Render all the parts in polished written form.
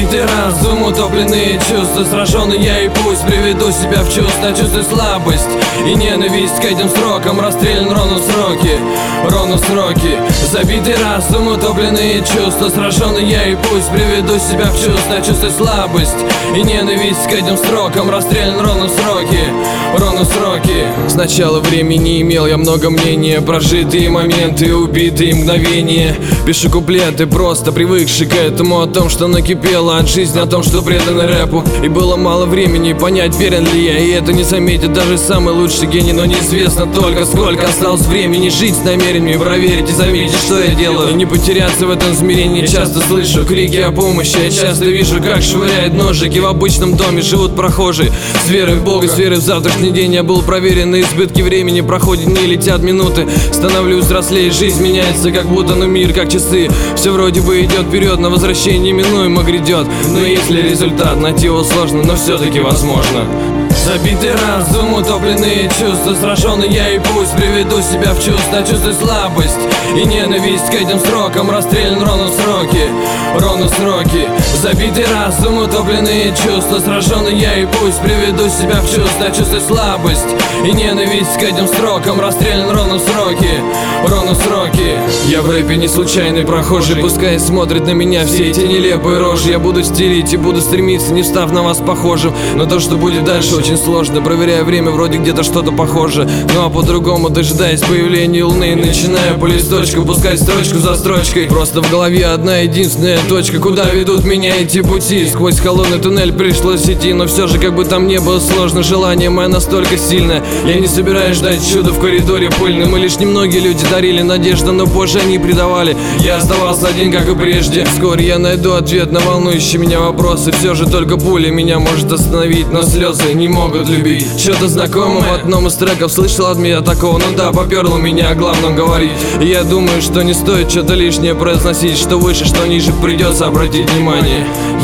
Забитый разум, утопленные чувства, сраженный я и пусть приведу себя в чувство. Чувствую слабость и ненависть к этим срокам, расстрелян ровно в сроки, ровно в сроки. Забитый разум, утопленные чувства, сраженный я и пусть приведу себя в чувство. Чувствую слабость и ненависть к этим строкам, расстрелян ровно в сроки, ровно в сроки. С начала времени имел я много мнения, прожитые моменты, убитые мгновения. Пишу куплеты, просто привыкший к этому, о том, что накипело от жизни, о том, что предан рэпу. И было мало времени понять, верен ли я, и это не заметит даже самый лучший гений. Но неизвестно только, сколько осталось времени жить с намерениями, проверить и заметить, что я делаю, и не потеряться в этом измерении. Часто слышу крики о помощи, я часто вижу, как швыряют ножики. В обычном доме живут прохожие с верой в Бога, с верой в завтрашний день. Я был проверен на избытки времени, проходят дни, летят минуты. Становлюсь взрослее, жизнь меняется, как будто мир как часы. Все вроде бы идет вперед, но возвращение неминуемо грядет. Но если результат, найти его сложно, но все-таки возможно. Забитый разум, утопленные чувства, сраженный я и пусть приведу себя в чувство. Чувствую слабость и ненависть к этим срокам, расстрелян ровно в сроки, ровно в сроки. Забитый разум, утопленные чувства, сраженный я и пусть приведу себя в чувство. Чувствую слабость и ненависть к этим строкам, расстрелян ровно в сроки, ровно в сроки. Я в рэпе не случайный прохожий, пускай смотрят на меня все эти нелепые рожи. Я буду стелить и буду стремиться, не став на вас похожим. Но то, что будет дальше, очень сложно. Проверяя время, вроде где-то что-то похоже. Ну а по-другому, дожидаясь появления луны, начинаю по листочку пускать строчку за строчкой. Просто в голове одна единственная точка, куда ведут меня эти пути. Сквозь холодный туннель пришлось идти, но все же, как бы там не было сложно, желание мое настолько сильное. Я не собираюсь ждать чуда в коридоре пыльным, и лишь немногие люди дарили надежду, но позже они предавали. Я оставался один, как и прежде. Вскоре я найду ответ на волнующие меня вопросы. Все же только пуля меня может остановить, но слезы не могут любить. Что-то знакомое в одном из треков слышал от меня такого. Ну да, поперло меня о главном говорить. И я думаю, что не стоит что-то лишнее произносить. Что выше, что ниже, придется обратить внимание.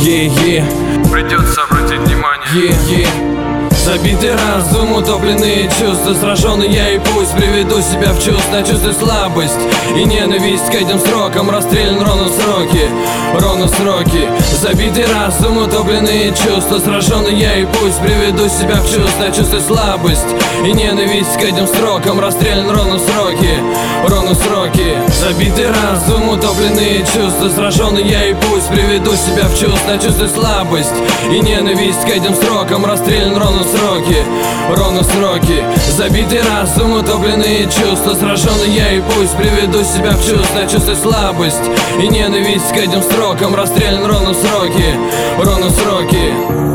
Придется обратить внимание. Забитый разум, утопленные чувства, сраженный я и пусть приведу себя в чувство. Чувствую слабость и ненависть к этим строкам, расстрелян ровно в сроки, ровно в сроки. Забитый разум, утопленные чувства, сраженный я и пусть приведу себя в чувство. Чувствую слабость и ненависть к этим строкам, расстрелян ровно в сроки, ровно в сроки. Забитый разум, утопленные чувства, сраженный я и пусть приведу себя в чувство. Чувствую слабость и ненависть к этим строкам, расстрелян ровно в сроки, ровно в сроки. Забитый разум, утопленные чувства, сраженный я и пусть приведу себя в чувство. Чувствую слабость и ненависть к этим строкам, расстрелян ровно в сроки, ровно в сроки.